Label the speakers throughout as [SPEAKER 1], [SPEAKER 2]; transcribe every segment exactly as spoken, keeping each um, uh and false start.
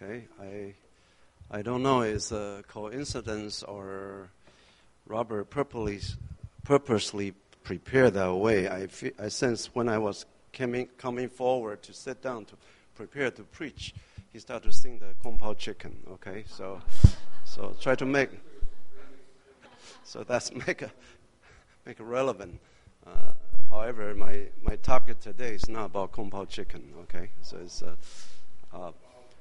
[SPEAKER 1] Okay, I I don't know, it's a coincidence or Robert purposely purposely prepared that way. I feel, I sense when I was coming coming forward to sit down to prepare to preach, he started to sing the Kung Pao Chicken. Okay, so so try to make so that's make a make it relevant. Uh, however, my my topic today is not about Kung Pao Chicken. Okay, so it's uh, uh,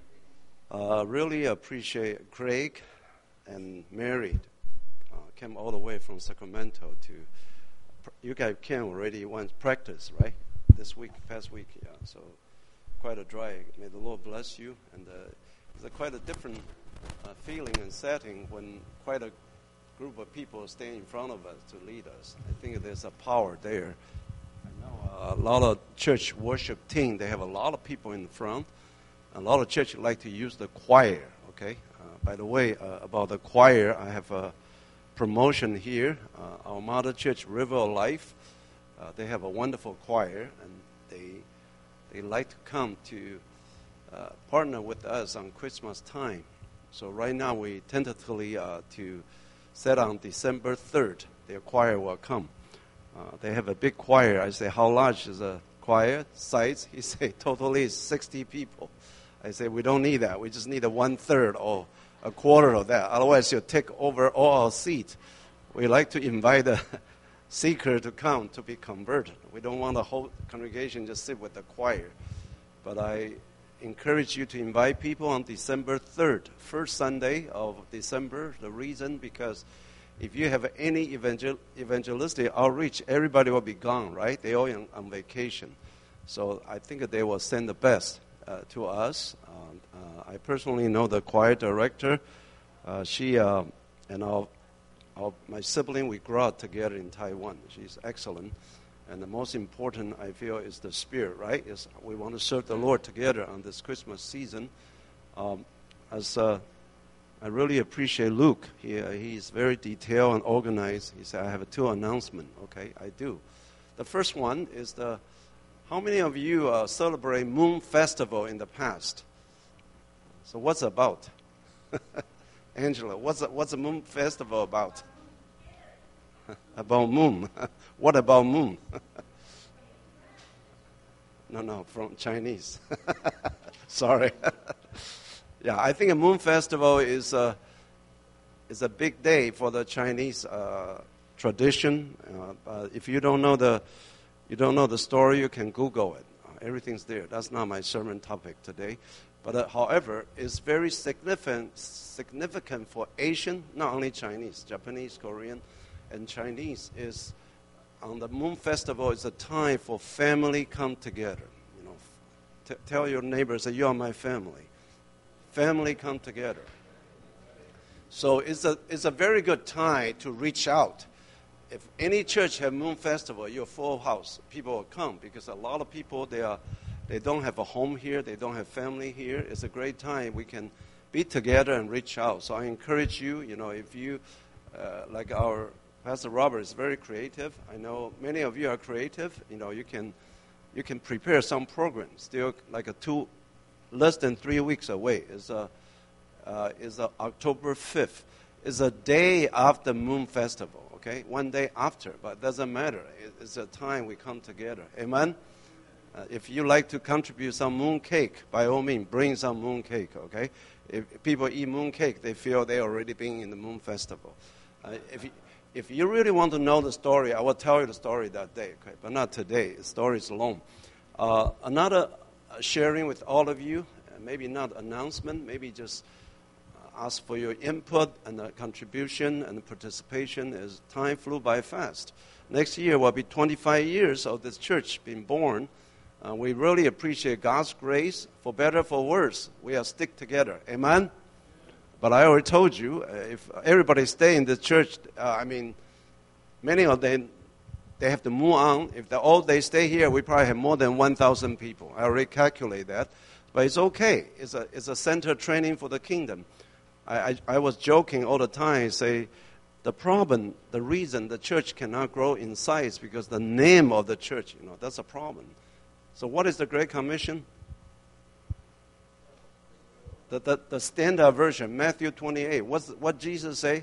[SPEAKER 1] uh, really appreciate Craig and Mary uh, came all the way from Sacramento to. You guys came already once practice, right? This week, past week, yeah. So quite a drive. May the Lord bless you. And uh, it's a quite a different uh, feeling and setting when quite a group of people stay in front of us to lead us. I think there's a power there. I know uh, a lot of church worship team, they have a lot of people in the front. A lot of church like to use the choir, okay? Uh, by the way, uh, about the choir, I have a promotion here. Uh, our mother church, River of Life, uh, they have a wonderful choir, and they they like to come to uh, partner with us on Christmas time. So right now we tentatively uh, to set on December third, their choir will come. Uh, they have a big choir. I say, how large is the choir size? He say, totally is sixty people. I say, we don't need that. We just need a one-third or a quarter of that. Otherwise, you'll take over all our seats. We like to invite the seeker to come to be converted. We don't want the whole congregation just sit with the choir. But I encourage you to invite people on December third, first Sunday of December. The reason, because if you have any evangel- evangelistic outreach, everybody will be gone, right? They're all on, on vacation. So I think they will send the best uh, to us. Uh, uh, I personally know the choir director. Uh, she uh, and our, our, my sibling, we grew up together in Taiwan. She's excellent. And the most important, I feel, is the spirit, right? Is we want to serve the Lord together on this Christmas season. Um, as uh, I really appreciate Luke. He, uh, he's very detailed and organized. He said, I have a two announcements. Okay, I do. The first one is the, how many of you uh, celebrate Moon Festival in the past? So what's it about? Angela, what's the, what's the Moon Festival about? About moon. What about moon? no, no, from Chinese. Sorry. Yeah, I think a Moon Festival is a, is a big day for the Chinese uh, tradition. Uh, uh, if you don't know the you don't know the story, you can Google it. Uh, everything's there. That's not my sermon topic today. But uh, however, it's very significant significant for Asian, not only Chinese, Japanese, Korean, and Chinese. Is on the Moon Festival is a time for family come together. You know, t- tell your neighbors that you are my family. Family come together. So it's a it's a very good time to reach out. If any church have Moon Festival, your full house, people will come because a lot of people they are they don't have a home here, they don't have family here. It's a great time we can be together and reach out. So I encourage you. You know, if you uh, like our Pastor Robert is very creative. I know many of you are creative. You know, you can you can prepare some programs. Still, like a two, less than three weeks away is a uh, is a October fifth. Is a day after Moon Festival. Okay, one day after, but it doesn't matter. It's a time we come together. Amen. Uh, if you like to contribute some moon cake, by all means, bring some moon cake. Okay. If people eat moon cake, they feel they already been in the Moon Festival. Uh, if you, If you really want to know the story, I will tell you the story that day, okay? But not today. The story is long. Uh, another sharing with all of you, uh, maybe not announcement, maybe just uh, ask for your input and uh, contribution and participation as time flew by fast. Next year will be twenty-five years of this church being born. Uh, we really appreciate God's grace. For better, for worse, we are stick together. Amen? But I already told you, uh, if everybody stay in the church, uh, I mean, many of them, they have to move on. If they all they stay here, we probably have more than one thousand people. I already calculate that. But it's okay. It's a it's a center training for the kingdom. I, I, I was joking all the time, say, the problem, the reason the church cannot grow in size because the name of the church, you know, that's a problem. So what is the Great Commission? The, the, the standard version, Matthew twenty-eight. What's, what Jesus say?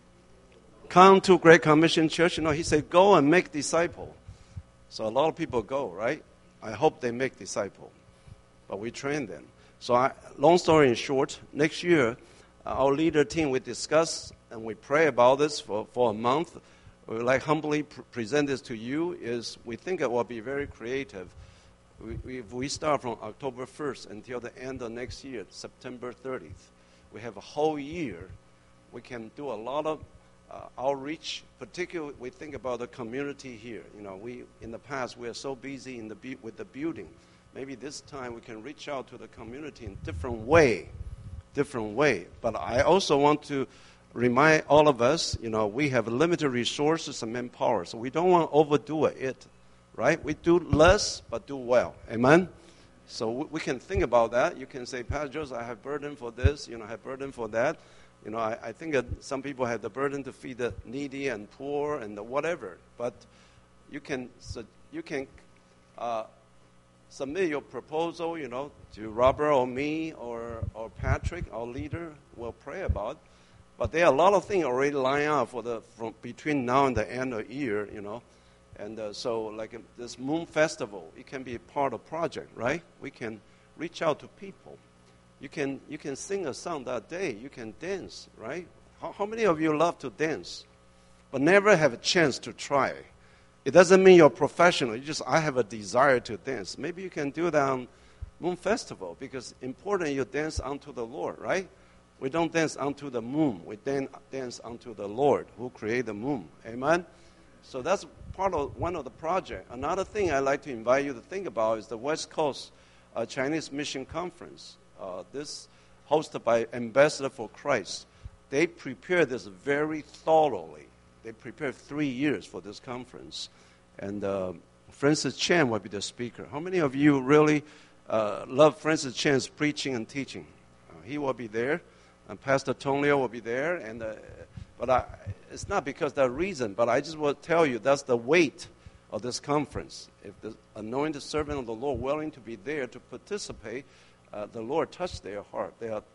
[SPEAKER 1] Come to Great Commission Church. You know, he said, go and make disciple. So a lot of people go, right? I hope they make disciple. But we train them. So I, long story in short, next year, uh, our leader team, we discuss and we pray about this for, for a month. We would like humbly pr- present this to you. Is we think it will be very creative. We, we, we start from October first until the end of next year, September thirtieth. We have a whole year. We can do a lot of uh, outreach. Particularly, we think about the community here. You know, we in the past we are so busy in the bu- with the building. Maybe this time we can reach out to the community in different way, different way. But I also want to remind all of us, you know, we have limited resources and manpower, so we don't want to overdo it. Right? We do less, but do well. Amen? So we, we can think about that. You can say, Pastor Joseph, I have burden for this, you know, I have burden for that. You know, I, I think that some people have the burden to feed the needy and poor and the whatever. But you can so you can uh, submit your proposal, you know, to Robert or me or, or Patrick, our leader, will pray about. But there are a lot of things already lined up for the from between now and the end of the year, you know. And uh, so, like uh, this Moon Festival, it can be a part of project, right? We can reach out to people. You can you can sing a song that day. You can dance, right? How, how many of you love to dance, but never have a chance to try? It doesn't mean you're professional. You just, I have a desire to dance. Maybe you can do that on Moon Festival, because important you dance unto the Lord, right? We don't dance unto the moon. We dan- dance unto the Lord who created the moon. Amen? So that's part of one of the project. Another thing I'd like to invite you to think about is the West Coast uh, Chinese Mission Conference. Uh, this hosted by Ambassador for Christ. They prepared this very thoroughly. They prepared three years for this conference. And uh, Francis Chan will be the speaker. How many of you really uh, love Francis Chan's preaching and teaching? Uh, he will be there. And Pastor Tonio will be there. And uh, But I, it's not because of that reason, but I just want to tell you that's the weight of this conference. If the anointed servant of the Lord willing to be there to participate, uh, the Lord touched their heart. There are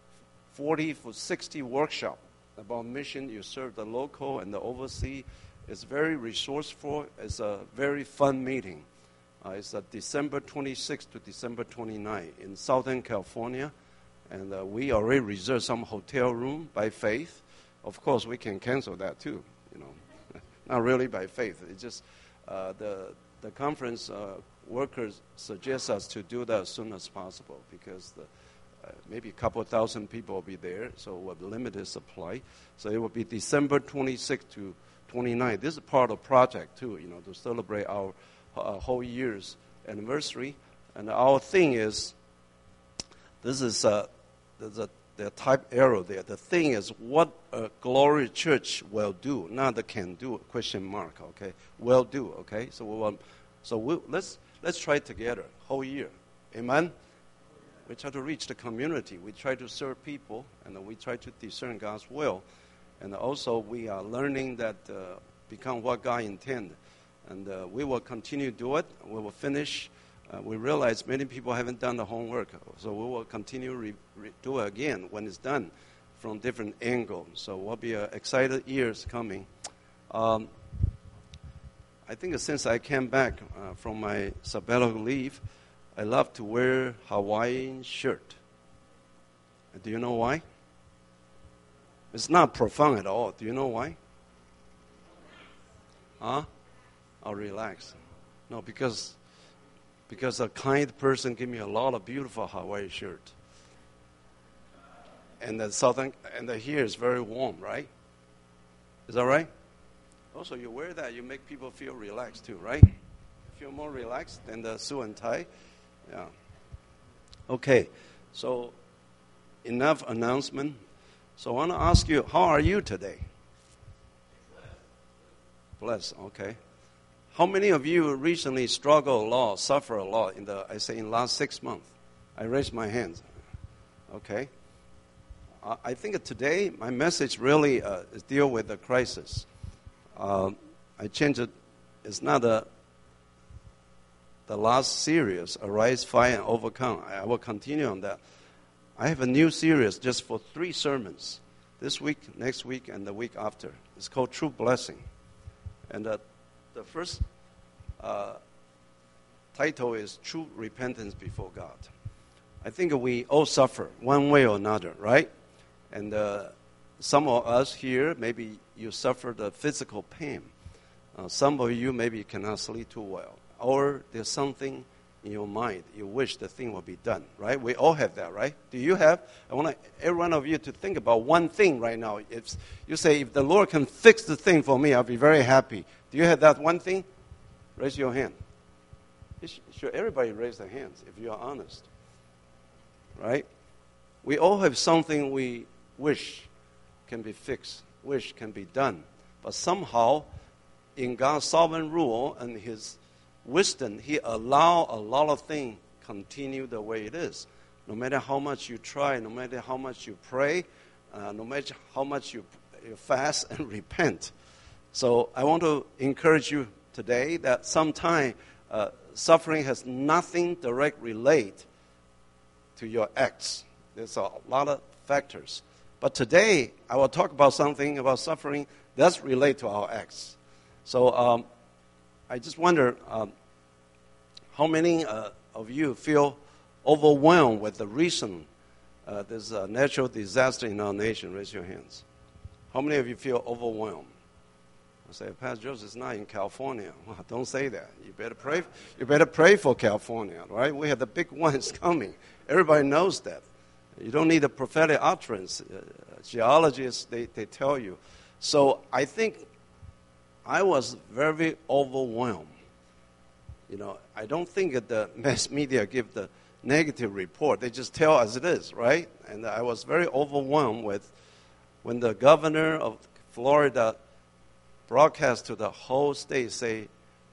[SPEAKER 1] forty for sixty workshops about mission. You serve the local and the overseas. It's very resourceful. It's a very fun meeting. Uh, it's uh, December twenty-sixth to December twenty-ninth in Southern California. And uh, we already reserved some hotel room by faith. Of course, we can cancel that too, you know. Not really by faith. It's just uh, the the conference uh, workers suggest us to do that as soon as possible, because the, uh, maybe a couple of thousand people will be there, so with limited supply. So it will be December twenty-sixth to twenty-ninth. This is part of the project too, you know, to celebrate our uh, whole year's anniversary. And our thing is, this is uh, there's a the type arrow there. The thing is what a glory church will do, not the can do question mark. Okay, will do. Okay, so we want, so we, let's let's try it together whole year. Amen. We try to reach the community. We try to serve people, and we try to discern God's will. And also we are learning that uh, become what God intended, and uh, we will continue to do it. We will finish. Uh, we realize many people haven't done the homework, so we will continue to re- re- do it again when it's done from different angles. So we'll be uh, excited years coming. Um, I think since I came back uh, from my sabbatical leave, I love to wear Hawaiian shirt. Do you know why? It's not profound at all. Do you know why? Huh? I'll relax. No, because... Because a kind person gave me a lot of beautiful Hawaii shirt. And the southern, and the here is very warm, right? Is that right? Also, you wear that, you make people feel relaxed too, right? Feel more relaxed than the suit and tie. Yeah. Okay, so enough announcement. So I want to ask you, how are you today? Blessed, okay. How many of you recently struggled a lot, suffer a lot in the, I say, in the last six months? I raised my hands. Okay. Uh, I think today my message really uh, is deal with the crisis. Uh, I changed it. It's not a, the last series, Arise, Fight, and Overcome. I, I will continue on that. I have a new series just for three sermons. This week, next week, and the week after. It's called True Blessing. And uh, the first uh, title is True Repentance Before God. I think we all suffer one way or another, right? And uh, some of us here, maybe you suffer the physical pain. Uh, some of you maybe cannot sleep too well. Or there's something in your mind, you wish the thing will be done, right? We all have that, right? Do you have? I want every one of you to think about one thing right now. If you say, if the Lord can fix the thing for me, I'll be very happy. Do you have that one thing? Raise your hand. Should everybody raise their hands if you are honest, right? We all have something we wish can be fixed, wish can be done. But somehow, in God's sovereign rule and His wisdom, He allow a lot of things continue the way it is. No matter how much you try, no matter how much you pray, uh, no matter how much you, you fast and repent. So I want to encourage you today that sometimes uh, suffering has nothing direct relate to your acts. There's a lot of factors. But today I will talk about something about suffering that's relate to our acts. So um, I just wonder um, how many uh, of you feel overwhelmed with the recent uh, there's a natural disaster in our nation. Raise your hands. How many of you feel overwhelmed? I say, Pastor Joseph is not in California. Well, don't say that. You better pray. You better pray for California, right? We have the big ones coming. Everybody knows that. You don't need a prophetic utterance. Uh, geologists, they, they tell you. So I think I was very overwhelmed. You know, I don't think that the mass media give the negative report. They just tell as it is, right? And I was very overwhelmed with when the governor of Florida broadcast to the whole state, say,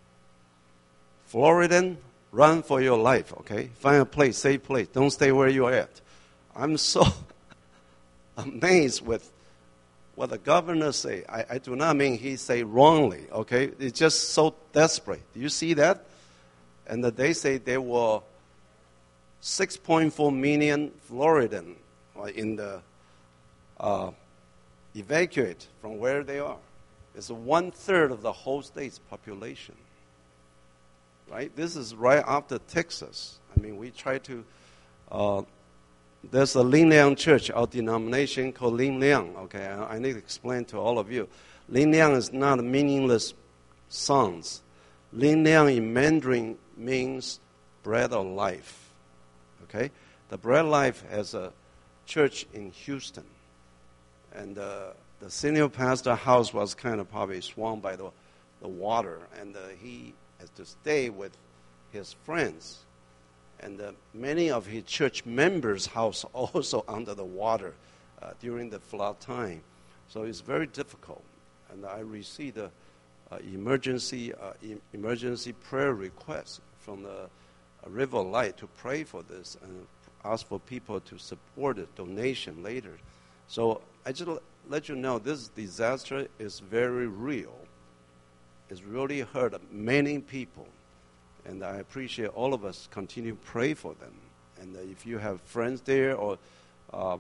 [SPEAKER 1] Floridan, run for your life, okay? Find a place, safe place. Don't stay where you're at. I'm so amazed with what the governor say. I, I do not mean he say wrongly, okay? It's just so desperate. Do you see that? And that they say there were six point four million Floridians in the uh, evacuate from where they are. It's one third of the whole state's population, right? This is right after Texas. I mean, we try to. Uh, there's a Lin Liang Church, our denomination called Lin Liang. Okay, I, I need to explain to all of you. Lin Liang is not a meaningless sounds. Lin Liang in Mandarin means bread of life. Okay, the bread of life has a church in Houston, and uh, the senior pastor house was kind of probably swamped by the the water, and uh, he has to stay with his friends, and uh, many of his church members' house also under the water uh, during the flood time. So it's very difficult, and I received a Uh, emergency uh, e- emergency prayer request from the uh, River Light to pray for this and ask for people to support a donation later. So I just l- let you know this disaster is very real. It's really hurt many people, and I appreciate all of us continue to pray for them. And uh, if you have friends there or uh,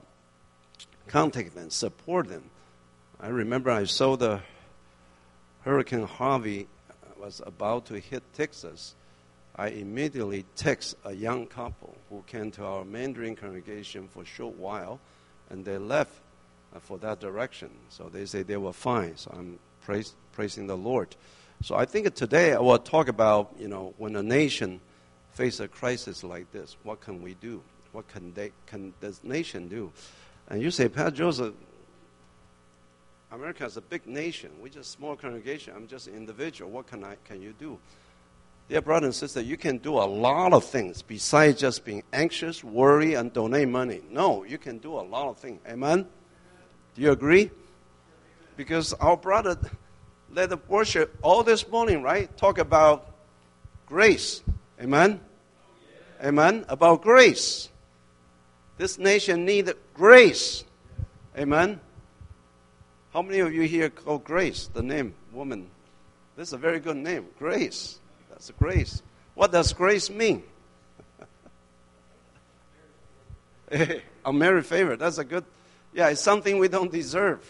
[SPEAKER 1] contact them, support them. I remember I saw the Hurricane Harvey was about to hit Texas. I immediately text a young couple who came to our Mandarin congregation for a short while, and they left uh, for that direction. So they say they were fine. So I'm praise, praising the Lord. So I think today I will talk about, you know, when a nation faces a crisis like this, what can we do? What can they, can this nation do? And you say, Pastor Joseph, America is a big nation. We're just a small congregation. I'm just an individual. What can I can you do? Dear brother and sister, you can do a lot of things besides just being anxious, worry, and donate money. No, you can do a lot of things. Amen? Do you agree? Because our brother led the worship all this morning, right? Talk about grace. Amen? Amen? About grace. This nation needs grace. Amen? How many of you here call Grace, the name, woman? This is a very good name, Grace. That's Grace. What does grace mean? Hey, a merit favor. That's a good, yeah, it's something we don't deserve.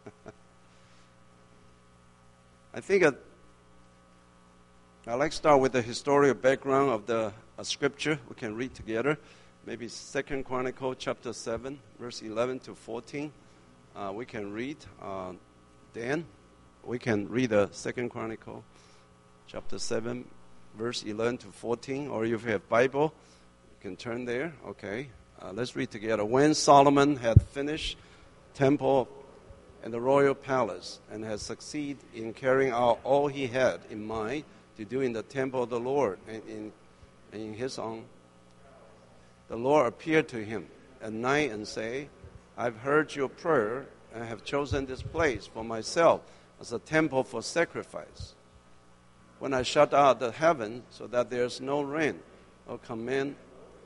[SPEAKER 1] I think uh, I'd like to start with the historical background of the uh, scripture we can read together. Maybe Second Chronicle chapter seven, verse eleven to fourteen. Uh, we can read. Uh, Dan, we can read the Second Chronicle chapter seven, verse eleven to fourteen. Or if you have Bible, you can turn there. Okay. Uh, let's read together. When Solomon had finished temple and the royal palace and had succeeded in carrying out all he had in mind to do in the temple of the Lord and in, and in his own, the Lord appeared to him at night and said, I've heard your prayer and have chosen this place for myself as a temple for sacrifice. When I shut out the heaven so that there's no rain or command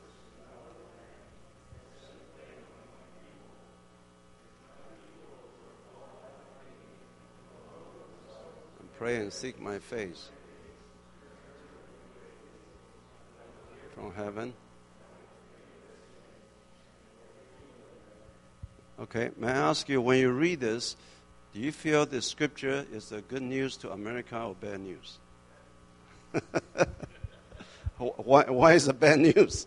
[SPEAKER 1] pray and seek my face from heaven. Okay, may I ask you, when you read this, do you feel the scripture is a good news to America or bad news? why, why is it bad news?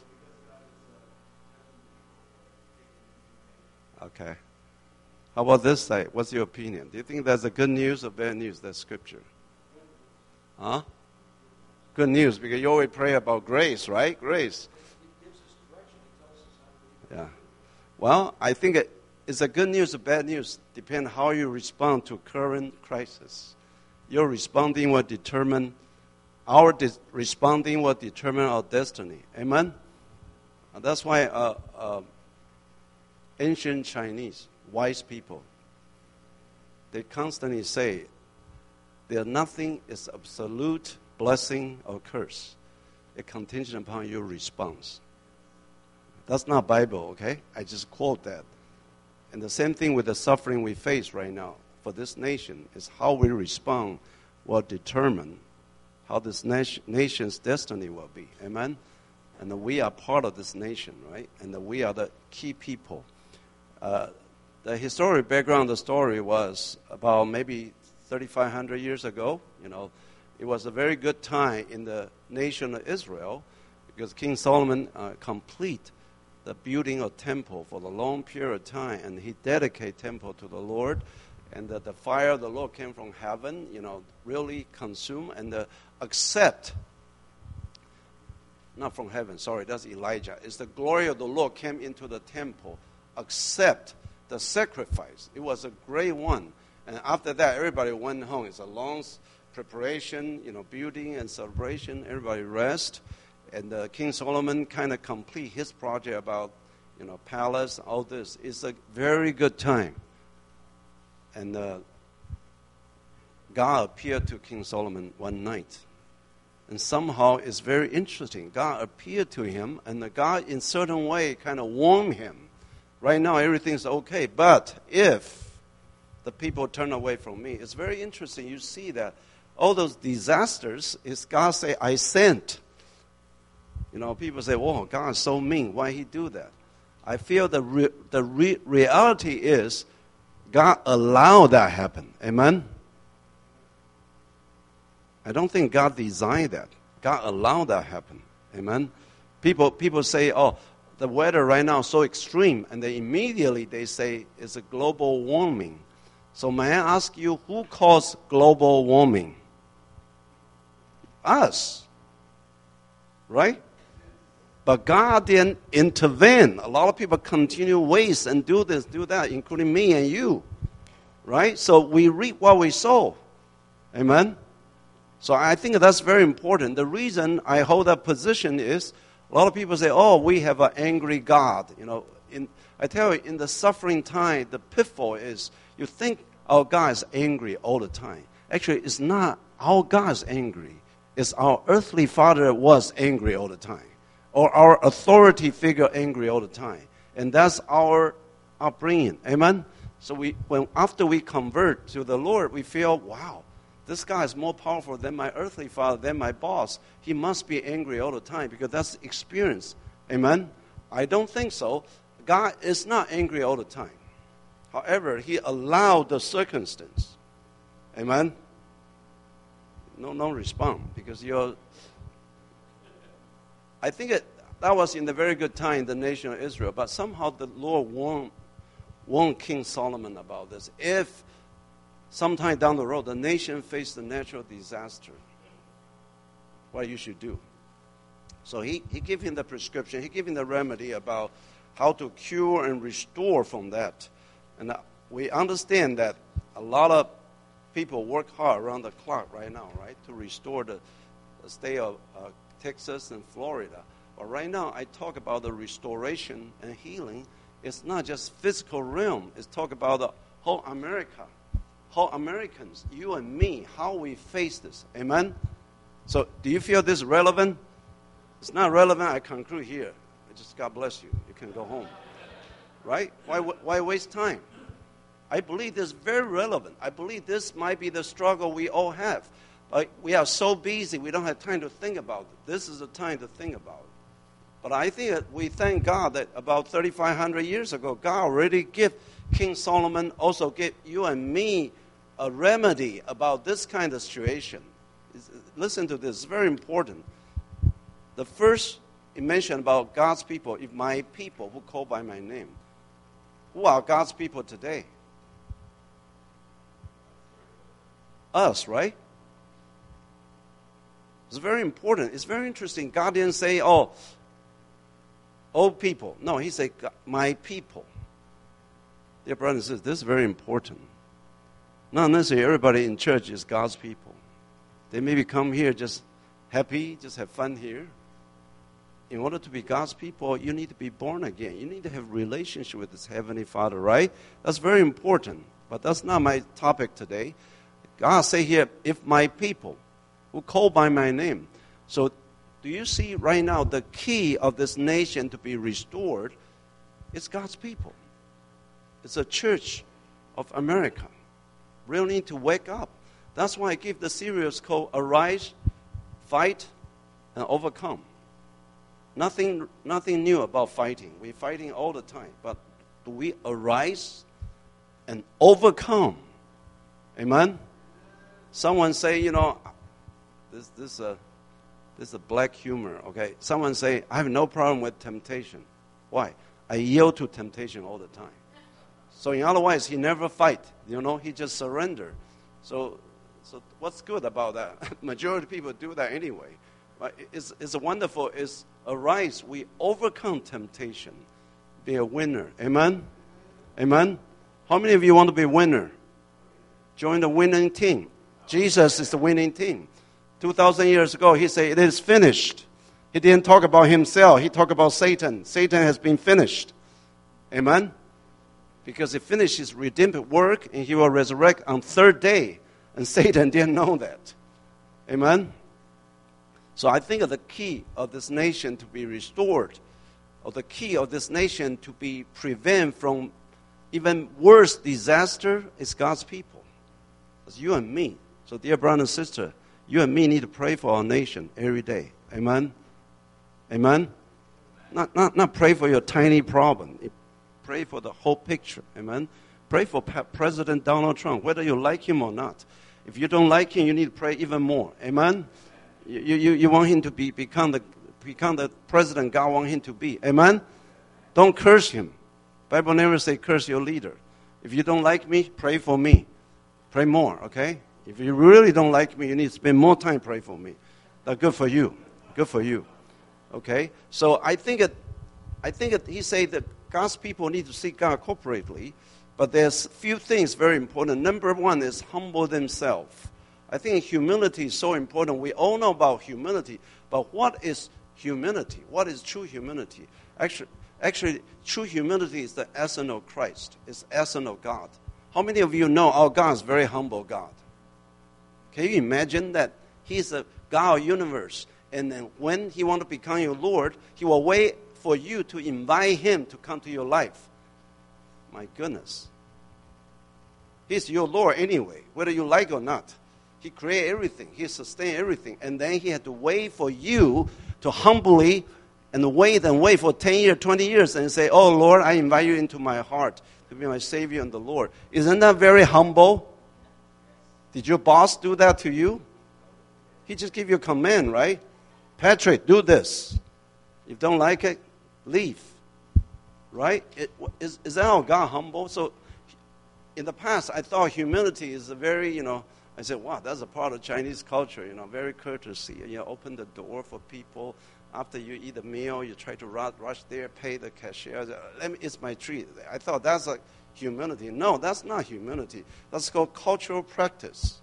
[SPEAKER 1] Okay. How about this side? What's your opinion? Do you think that's a good news or bad news, that scripture? Huh? Good news, because you always pray about grace, right? Grace. Yeah. Well, I think it, it's a good news or bad news. Depends how you respond to current crisis. Your responding will determine, our de- responding will determine our destiny. Amen? And that's why uh, uh, ancient Chinese, wise people, they constantly say there nothing is absolute blessing or curse. It contingent upon your response. That's not Bible, okay? I just quote that. And the same thing with the suffering we face right now for this nation is how we respond will determine how this nation, nation's destiny will be. Amen? And we are part of this nation, right? And we are the key people. Uh, The historic background of the story was about maybe thirty-five hundred years ago. You know, it was a very good time in the nation of Israel because King Solomon uh, complete the building of temple for the long period of time, and he dedicated temple to the Lord, and that the fire of the Lord came from heaven, you know, really consume and uh, accept. Not from heaven, sorry, that's Elijah. It's the glory of the Lord came into the temple, accept the sacrifice. It was a great one. And after that, everybody went home. It's a long preparation, you know, building and celebration. Everybody rest. And uh, King Solomon kind of complete his project about, you know, palace, all this. It's a very good time. And uh, God appeared to King Solomon one night. And somehow it's very interesting. God appeared to him, and the God in certain way kind of warned him. Right now, everything's okay. But if the people turn away from me, it's very interesting. You see that all those disasters is God say, I sent. You know, people say, oh, God is so mean. Why he do that? I feel the re- the re- reality is God allowed that happen. Amen? I don't think God designed that. God allowed that happen. Amen? People people say, oh, the weather right now is so extreme, and they immediately they say it's a global warming. So may I ask you, who caused global warming? Us. Right? But God didn't intervene. A lot of people continue waste and do this, do that, including me and you. Right? So we reap what we sow. Amen? So I think that's very important. The reason I hold that position is a lot of people say, oh, we have an angry God. You know, in, I tell you, in the suffering time, the pitfall is you think our God is angry all the time. Actually, it's not our God is angry. It's our earthly father was angry all the time. Or our authority figure angry all the time. And that's our upbringing. Amen? So we, when after we convert to the Lord, we feel, wow, this guy is more powerful than my earthly father, than my boss. He must be angry all the time because that's experience. Amen? I don't think so. God is not angry all the time. However, he allowed the circumstance. Amen? No, no response, because you're... I think it, that was in the very good time, the nation of Israel, but somehow the Lord warned, warned King Solomon about this. If sometime down the road the nation faced a natural disaster, what you should do. So he, he gave him the prescription, he gave him the remedy about how to cure and restore from that. And we understand that a lot of people work hard around the clock right now, right, to restore the, the state of uh, Texas and Florida. But right now, I talk about the restoration and healing. It's not just physical realm. It's talk about the whole America, whole Americans, you and me, how we face this. Amen? So do you feel this is relevant? It's not relevant. I conclude here. I just, God bless you. You can go home. Right? Why, why waste time? I believe this is very relevant. I believe this might be the struggle we all have. But we are so busy, we don't have time to think about it. This is the time to think about it. But I think that we thank God that about thirty-five hundred years ago, God already gave King Solomon, also gave you and me a remedy about this kind of situation. Listen to this, it's very important. The first he mentioned about God's people, if my people who call by my name. Who are God's people today? Us, right? It's very important. It's very interesting. God didn't say, oh, old people. No, he said, my people. Dear brothers and sisters, this is very important. Not necessarily everybody in church is God's people. They maybe come here just happy, just have fun here. In order to be God's people, you need to be born again. You need to have a relationship with this Heavenly Father, right? That's very important. But that's not my topic today. God say here, if my people who call by my name. So do you see right now the key of this nation to be restored is God's people. It's a church of America. Really need to wake up. That's why I give the series called Arise, Fight, and Overcome. Nothing, nothing new about fighting. We're fighting all the time. But do we arise and overcome? Amen? Someone say, you know, this this uh, this is a black humor, okay? Someone say, I have no problem with temptation. Why? I yield to temptation all the time. So in other words, he never fight. You know, he just surrender. So, so what's good about that? Majority of people do that anyway. But it's, it's wonderful. It's arise. We overcome temptation. Be a winner. Amen? Amen? How many of you want to be a winner? Join the winning team. Jesus is the winning team. Two thousand years ago, he said, it is finished. He didn't talk about himself. He talked about Satan. Satan has been finished. Amen? Because he finished his redemptive work, and he will resurrect on third day. And Satan didn't know that. Amen? So I think of the key of this nation to be restored, or the key of this nation to be prevented from even worse disaster is God's people. It's you and me. So dear brother and sister, you and me need to pray for our nation every day. Amen? Amen? Not, not, not pray for your tiny problem. Pray for the whole picture. Amen? Pray for President Donald Trump, whether you like him or not. If you don't like him, you need to pray even more. Amen? You, you, you want him to be become the become the president God wants him to be. Amen? Don't curse him. Bible never say curse your leader. If you don't like me, pray for me. Pray more, okay? If you really don't like me, you need to spend more time praying for me. That's good for you. Good for you. Okay? So I think it, I think it, he said that God's people need to seek God corporately, but there's few things very important. Number one is humble themselves. I think humility is so important. We all know about humility, but what is humility? What is true humility? Actually, actually, true humility is the essence of Christ. It's the essence of God. How many of you know our God is a very humble God? Can you imagine that He's a God of the universe, and then when He wants to become your Lord, He will wait for you to invite Him to come to your life? My goodness. He's your Lord anyway, whether you like it or not. He created everything. He sustained everything. And then He had to wait for you to humbly and wait and wait for ten years, twenty years and say, oh, Lord, I invite you into my heart to be my Savior and the Lord. Isn't that very humble? Did your boss do that to you? He just gave you a command, right? Patrick, do this. If you don't like it, leave. Right? It, is, is that how God humble? So in the past, I thought humility is a very, you know, I said, wow, that's a part of Chinese culture, you know, very courtesy. You know, open the door for people. After you eat a meal, you try to rush, rush there, pay the cashier. Let me, it's my treat. I thought that's like humility. No, that's not humility. That's called cultural practice.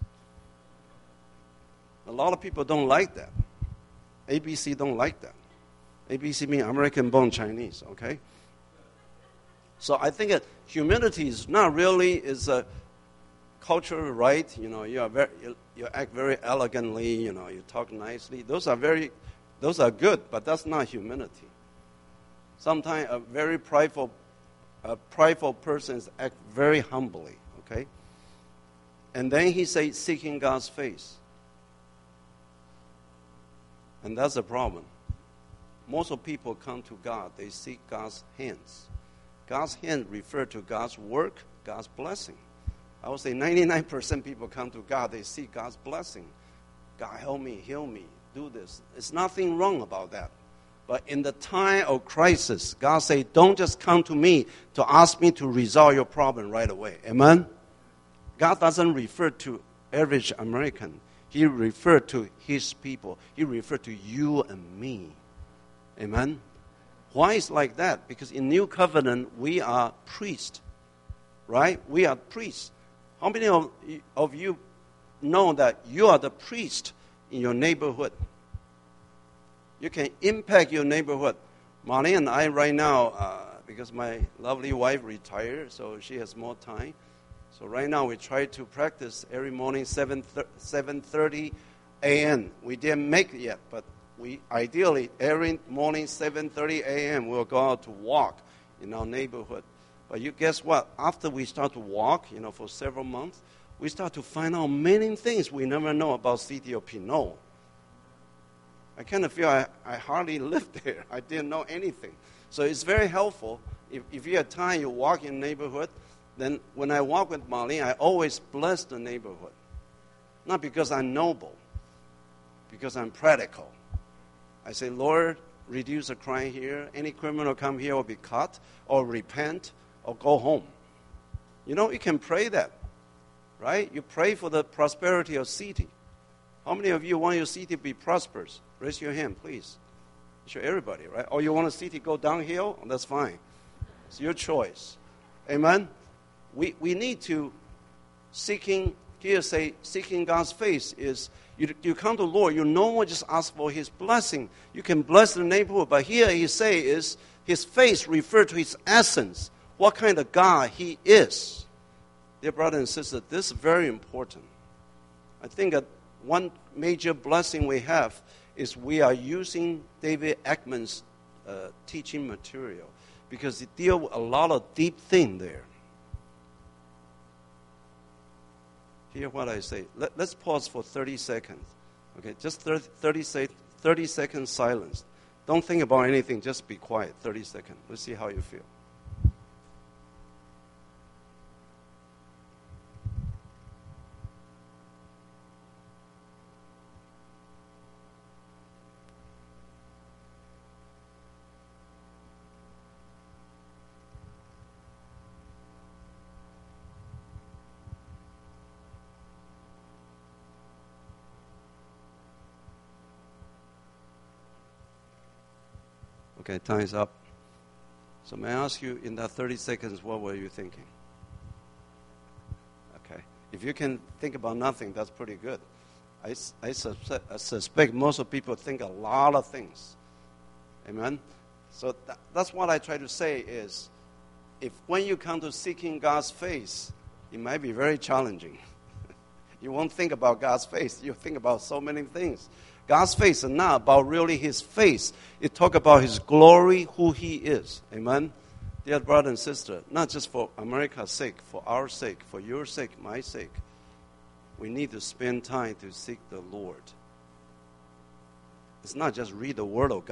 [SPEAKER 1] A lot of people don't like that. A B C don't like that. A B C means American-born Chinese, okay? So I think that humility is not really is a cultural right. You know, you are very, you, you act very elegantly. You know, you talk nicely. Those are very, those are good, but that's not humility. Sometimes a very prideful, a prideful person act very humbly. Okay. And then he says, seeking God's face. And that's the problem. Most of people come to God, they seek God's hands. God's hand refer to God's work, God's blessing. I would say ninety-nine percent people come to God, they seek God's blessing. God, help me, heal me, do this. There's nothing wrong about that. But in the time of crisis, God say, don't just come to me to ask me to resolve your problem right away. Amen? God doesn't refer to average American. He referred to his people. He referred to you and me. Amen? Why is like that? Because in New Covenant, we are priests. Right? We are priests. How many of, of you know that you are the priest in your neighborhood? You can impact your neighborhood. Marlene and I right now, uh, because my lovely wife retired, so she has more time. So right now we try to practice every morning seven thirty a.m. We didn't make it yet, but we ideally every morning seven thirty a.m. we'll go out to walk in our neighborhood. But you guess what? After we start to walk, you know, for several months, we start to find out many things we never know about city of Pinot. I kind of feel I, I hardly lived there. I didn't know anything. So it's very helpful. If, if you have time, you walk in the neighborhood. Then when I walk with Marlene, I always bless the neighborhood. Not because I'm noble, because I'm practical. I say, Lord, reduce the crime here. Any criminal come here will be caught or repent or go home. You know, you can pray that, right? You pray for the prosperity of city. How many of you want your city to be prosperous? Raise your hand, please. Sure, everybody, right? Or you want a city to go downhill? That's fine. It's your choice. Amen? We we need to seeking, here say, seeking God's face is, you, you come to the Lord, you no more just ask for his blessing. You can bless the neighborhood, but here he say is, his face refer to his essence, what kind of God he is. Dear brother and sister, this is very important. I think that one major blessing we have is we are using David Ekman's uh, teaching material because it deals with a lot of deep thing there. Hear what I say. Let, let's pause for thirty seconds. Okay, just thirty, thirty, thirty seconds silence. Don't think about anything, just be quiet. thirty seconds. Let's see how you feel. Okay, time is up. So may I ask you, in that thirty seconds, what were you thinking? Okay. If you can think about nothing, that's pretty good. I, I, suspect, I suspect most of people think a lot of things. Amen? So that, that's what I try to say is, if when you come to seeking God's face, it might be very challenging. You won't think about God's face. You think about so many things. God's face is not about really his face. It talk about his glory, who he is. Amen? Dear brother and sister, not just for America's sake, for our sake, for your sake, my sake, we need to spend time to seek the Lord. It's not just read the word of God.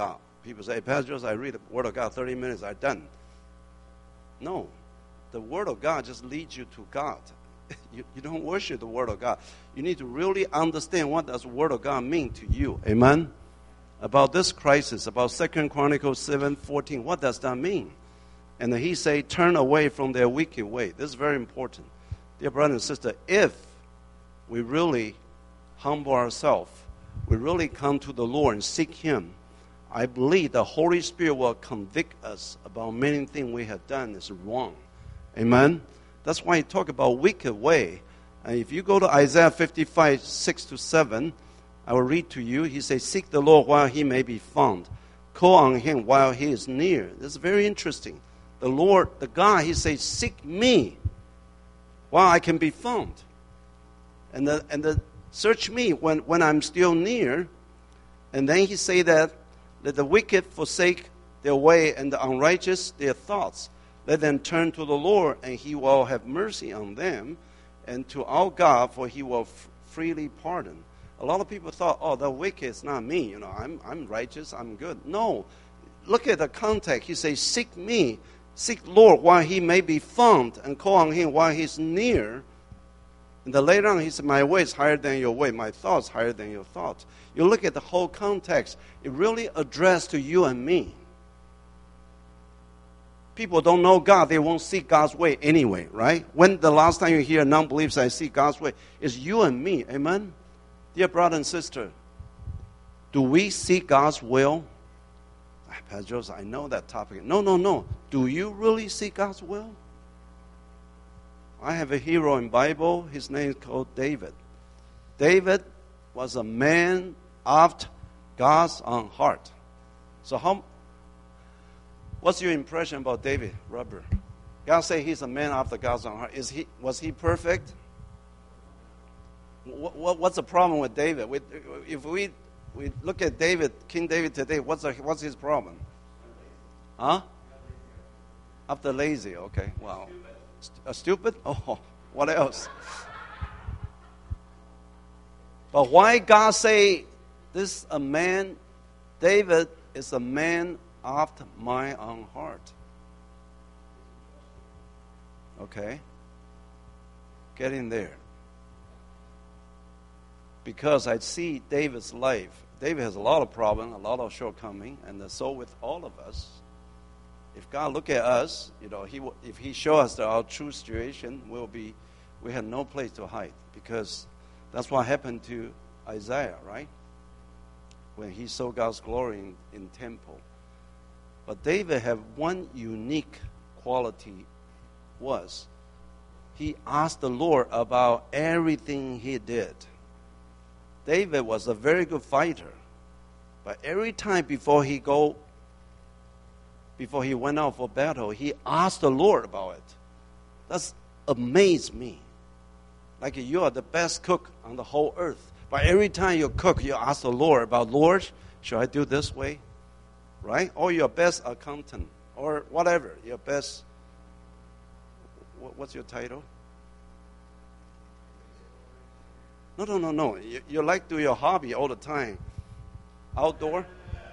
[SPEAKER 1] People say, hey, Pastor Joseph, I read the Word of God thirty minutes, I'm done. No. The Word of God just leads you to God. You, you don't worship the Word of God. You need to really understand what does the Word of God mean to you. Amen? About this crisis, about Second Chronicles seven fourteen, what does that mean? And then he say, turn away from their wicked way. This is very important. Dear brother and sister, if we really humble ourselves, we really come to the Lord and seek Him, I believe the Holy Spirit will convict us about many things we have done is wrong. Amen? That's why he talk about wicked way. And if you go to Isaiah fifty-five, six to seven, I will read to you. He says, seek the Lord while He may be found. Call on Him while He is near. This is very interesting. The Lord, the God, He says, seek me while I can be found. And the, and the search me when, when I'm still near. And then He say that, let the wicked forsake their way and the unrighteous their thoughts. Let them turn to the Lord, and He will have mercy on them, and to our God, for He will f- freely pardon. A lot of people thought, oh, the wicked is not me. You know, I'm I'm righteous, I'm good. No. Look at the context. He says, seek me, seek Lord while He may be found, and call on Him while He's near. And then later on, He said, my way is higher than your way, my thoughts higher than your thoughts. You look at the whole context, it really addressed to you and me. People don't know God, they won't seek God's way anyway, right? When the last time you hear a non-believer say, seek God's way, it's you and me, amen? Dear brother and sister, do we seek God's will? Pastor Joseph, I know that topic. No, no, no. Do you really seek God's will? I have a hero in the Bible. His name is called David. David was a man after God's own heart. So how... What's your impression about David, Robert? God say he's a man after God's own heart. Is he? Was he perfect? What, what, what's the problem with David? We, if we we look at David, King David today, what's the, what's his problem? Huh? After lazy, okay. Wow. St- uh, stupid? Oh, what else? But why God say this a man? David is a man after my own heart. Okay? Get in there. Because I see David's life. David has a lot of problems, a lot of shortcomings, and so with all of us. If God look at us, you know, He if He show us our true situation, we'll be, we have no place to hide. Because that's what happened to Isaiah, right? When he saw God's glory in, in temple. But David had one unique quality, was he asked the Lord about everything he did. David was a very good fighter, but every time before he go, before he went out for battle, he asked the Lord about it. That's amazed me. Like you are the best cook on the whole earth, but every time you cook, you ask the Lord about, Lord, should I do this way? Right? Or your best accountant, or whatever, your best, what's your title? No, no, no, no. You, you like to do your hobby all the time. Outdoor?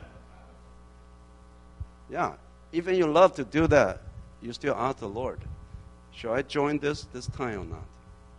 [SPEAKER 1] Yeah. Even you love to do that, you still ask the Lord, should I join this this time or not?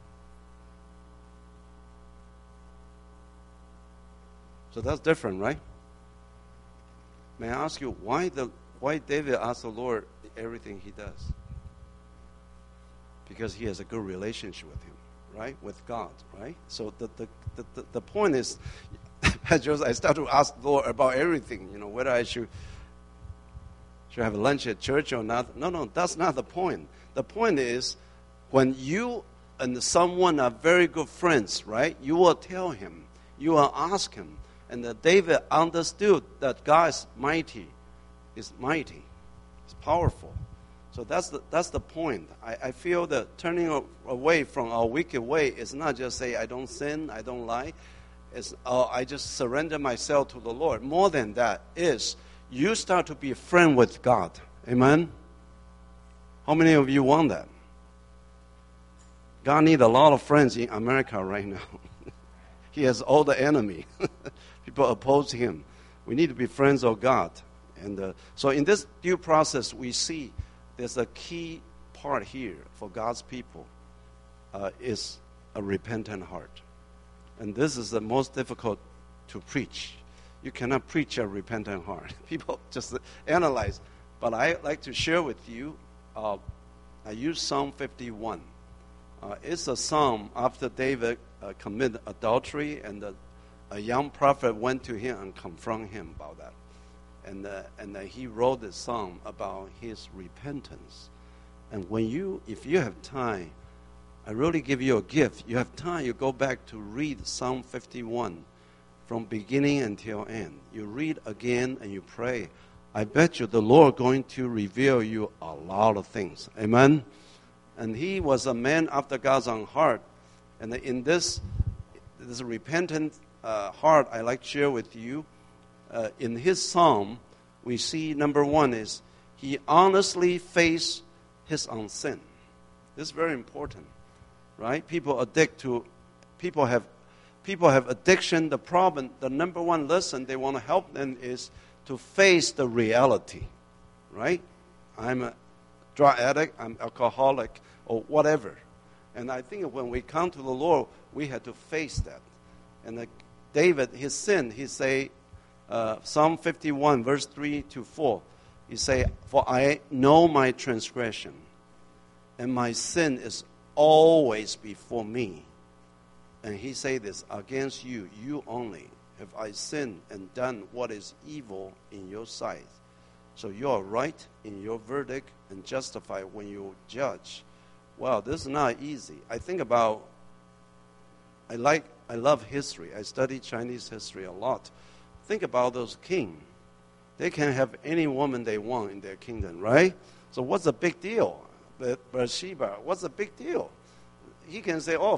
[SPEAKER 1] So that's different, right? May I ask you, why the why David asked the Lord everything he does? Because he has a good relationship with him, right? With God, right? So the the, the, the, the point is, I start to ask the Lord about everything, you know, whether I should, should have lunch at church or not. No, no, that's not the point. The point is, when you and someone are very good friends, right, you will tell him, you will ask him. And that David understood that God is mighty, is mighty, is powerful. So that's the that's the point. I, I feel that turning away from our wicked way is not just say, I don't sin, I don't lie. It's, uh, I just surrender myself to the Lord. More than that is, you start to be a friend with God. Amen? How many of you want that? God needs a lot of friends in America right now. He has all the enemy. People oppose him. We need to be friends of God. And uh, so in this due process, we see there's a key part here for God's people uh, is a repentant heart. And this is the most difficult to preach. You cannot preach a repentant heart. People just analyze. But I like to share with you, uh, I use Psalm fifty-one. Uh, it's a psalm after David uh, committed adultery, and the, a young prophet went to him and confronted him about that. And, uh, and uh, he wrote this psalm about his repentance. And when you, if you have time, I really give you a gift. You have time, you go back to read Psalm fifty-one from beginning until end. You read again and you pray. I bet you the Lord going to reveal you a lot of things. Amen? And he was a man after God's own heart. And in this, this repentant uh, heart, I like to share with you, uh, in his psalm, we see number one is he honestly faced his own sin. This is very important, right? People addict to, people have, people have addiction. The problem, the number one lesson they want to help them is to face the reality, right? I'm a drug addict, I'm alcoholic, or whatever. And I think when we come to the Lord, we have to face that. And the, David, his sin, he say, uh, Psalm fifty-one, verse three to four, he say, for I know my transgression, and my sin is always before me. And he say this, against you, you only, have I sinned and done what is evil in your sight. So you are right in your verdict and justified when you judge. Wow, this is not easy. I think about, I like, I love history. I study Chinese history a lot. Think about those kings. They can have any woman they want in their kingdom, right? So what's the big deal? Bathsheba, what's the big deal? He can say, oh,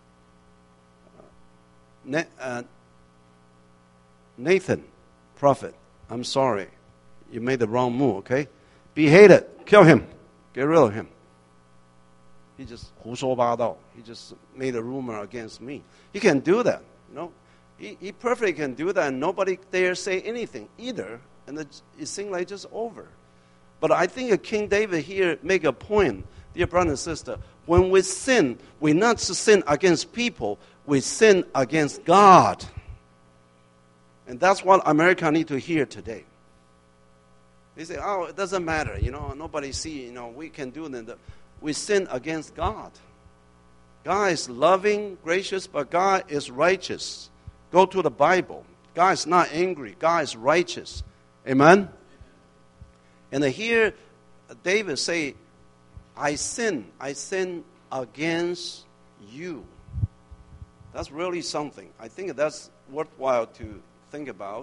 [SPEAKER 1] uh, Nathan, prophet, I'm sorry. You made the wrong move, okay? Be hated. Kill him. Get rid of him. He just 胡说八道. He just made a rumor against me. He can do that. You know? He, he perfectly can do that, and nobody dare say anything either. And it, it seems like just over. But I think King David here make a point, dear brother and sister. When we sin, we not just sin against people, we sin against God. And that's what America need to hear today. They say, oh, it doesn't matter, you know, nobody see, you know, we can do that. We sin against God. God is loving, gracious, but God is righteous. Go to the Bible. God is not angry. God is righteous. Amen? And here, David say, I sin. I sin against you. That's really something. I think that's worthwhile to think about.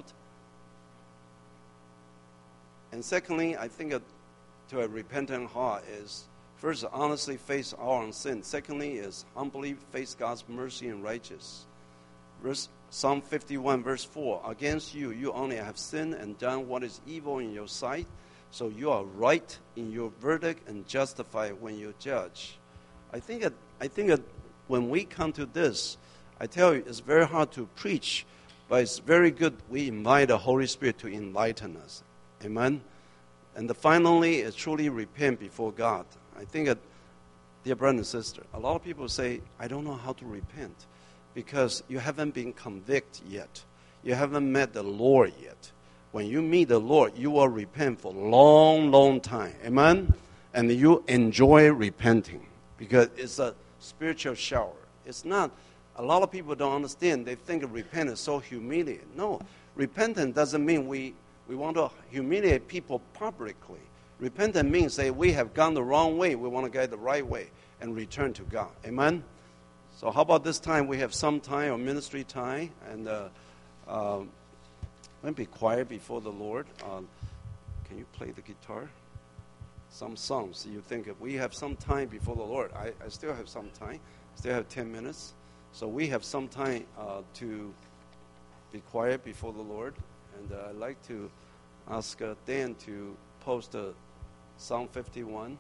[SPEAKER 1] And secondly, I think to a repentant heart is, first, honestly face our own sin. Secondly is humbly face God's mercy and righteousness. Verse, Psalm fifty-one, verse four, against you, you only have sinned and done what is evil in your sight, so you are right in your verdict and justified when you judge. I think that, I think that when we come to this, I tell you, it's very hard to preach, but it's very good we invite the Holy Spirit to enlighten us. Amen? And the finally is truly repent before God. I think that, dear brother and sister, a lot of people say, I don't know how to repent because you haven't been convicted yet. You haven't met the Lord yet. When you meet the Lord, you will repent for a long, long time. Amen? And you enjoy repenting because it's a spiritual shower. It's not, a lot of people don't understand. They think of repentance so humiliating. No, repentance doesn't mean we, we want to humiliate people publicly. Repentance means say we have gone the wrong way. We want to get the right way and return to God. Amen? So how about this time we have some time or ministry time and uh, uh, let me be quiet before the Lord. Uh, can you play the guitar? Some songs. You think if we have some time before the Lord. I, I still have some time. Still have ten minutes. So we have some time uh, to be quiet before the Lord. And uh, I'd like to ask uh, Dan to post uh, Psalm fifty-one.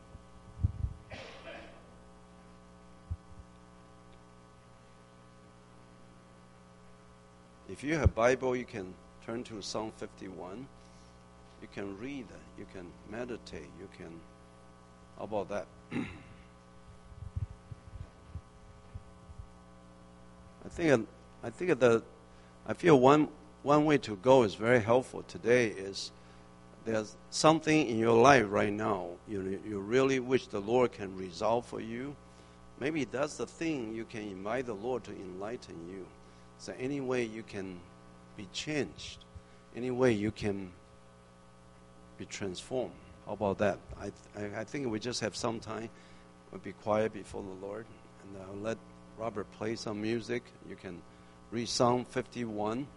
[SPEAKER 1] If you have Bible, you can turn to Psalm fifty-one. You can read, you can meditate, you can, how about that? I think I think that I feel one one way to go is very helpful today is there's something in your life right now you you really wish the Lord can resolve for you. Maybe that's the thing you can invite the Lord to enlighten you. So any way you can be changed, any way you can be transformed. How about that? I I, I think we just have some time. We'll be quiet before the Lord, and I'll let Robert play some music. You can read Psalm fifty-one.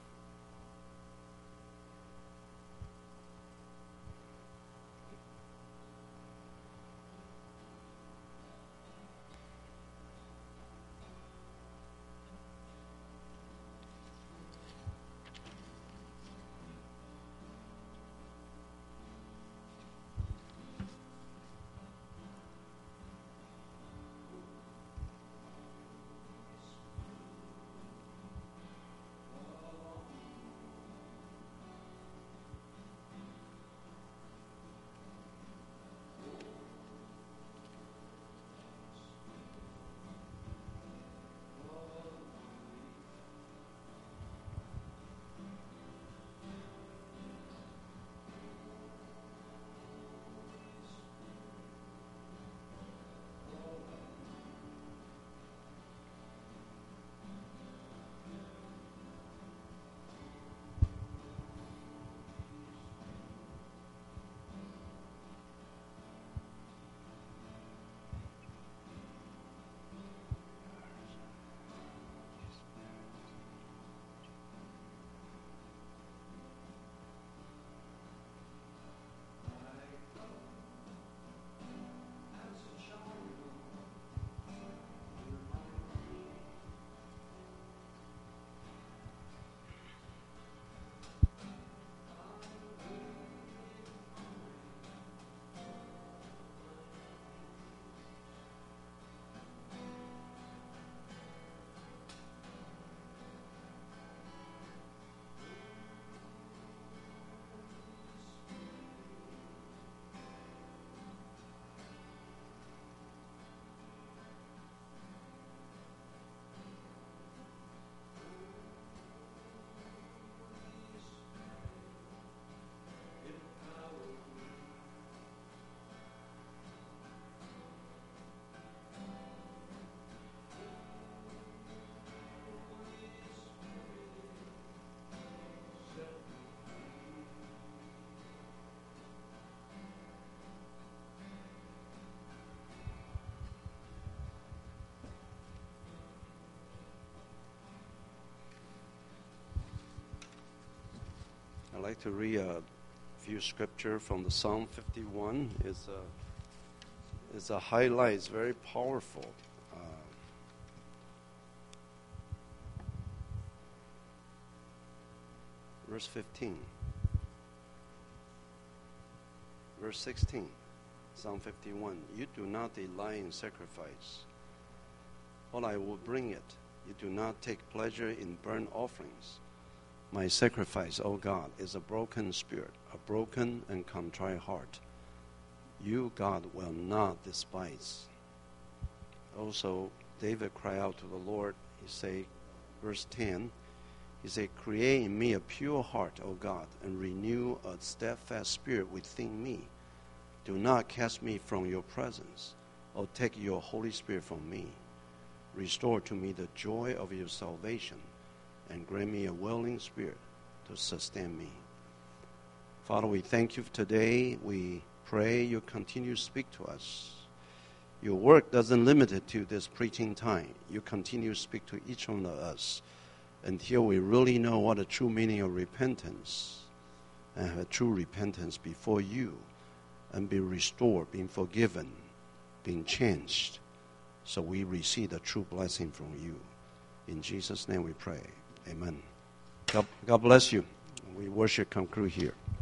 [SPEAKER 1] I'd like to read a few scripture from the Psalm fifty-one. It's a, it's a highlight. It's very powerful. Uh, verse fifteen. Verse sixteen. Psalm fifty-one. You do not delight in sacrifice, but I will bring it. You do not take pleasure in burnt offerings. My sacrifice, O God, is a broken spirit, a broken and contrite heart. You, God, will not despise. Also, David cried out to the Lord. He said, verse ten, he said, create in me a pure heart, O God, and renew a steadfast spirit within me. Do not cast me from your presence, or take your Holy Spirit from me. Restore to me the joy of your salvation, and grant me a willing spirit to sustain me. Father, we thank you for today. We pray you continue to speak to us. Your work doesn't limit it to this preaching time. You continue to speak to each one of us until we really know what the true meaning of repentance and have a true repentance before you and be restored, being forgiven, being changed, so we receive the true blessing from you. In Jesus' name we pray. Amen. God, God bless you. We worship conclude here.